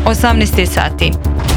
18 sati.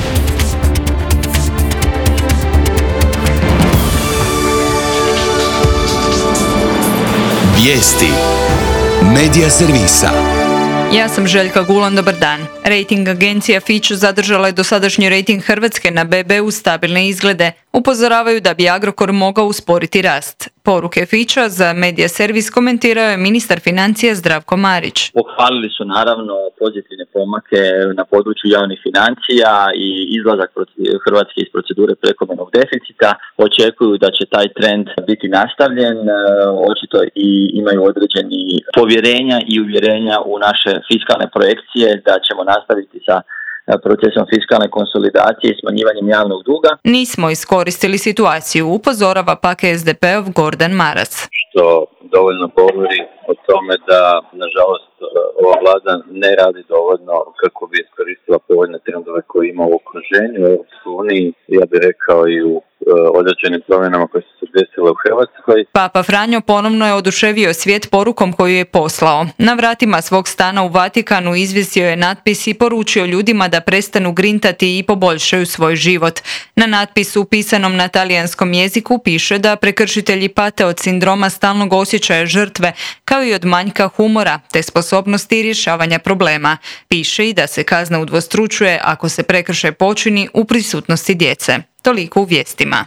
Vijesti Medija servisa. Ja sam Željka Gulan, dobar dan. Rating agencija Fitch zadržala je dosadašnji rating Hrvatske na BB uz stabilne izglede. Upozoravaju da bi Agrokor mogao usporiti rast. Poruke Fitcha za Medija servis komentirao je ministar financija Zdravko Marić. Pohvalili su naravno pozitivne pomake na području javnih financija i izlazak Hrvatske iz procedure prekomjernog deficita. Očekuju da će taj trend biti nastavljen. Očito i imaju određeni povjerenja i uvjerenja u naše fiskalne projekcije da ćemo nastaviti sa procesom fiskalne konsolidacije i smanjivanjem javnog duga. Nismo iskoristili situaciju, upozorava pak SDP-ov Gordan Maras. Što dovoljno govori o tome da, nažalost, ova vlada ne radi dovoljno kako bi iskoristila povoljne trendove koje ima u okruženju, u Europskoj uniji, ja bih rekao i u određenim promjenama koje su se desile u Hrvatskoj. Papa Franjo ponovno je oduševio svijet porukom koju je poslao. Na vratima svog stana u Vatikanu izvisio je natpis i poručio ljudima da prestanu grintati i poboljšaju svoj život. Na natpisu pisanom na talijanskom jeziku piše da prekršitelji pate od sindroma stalnog osjećaja žrtve, kao i od manjka humora te sposobnosti rješavanja problema. Piše i da se kazna udvostručuje ako se prekršaj počini u prisutnosti djece. Toliko u vijestima.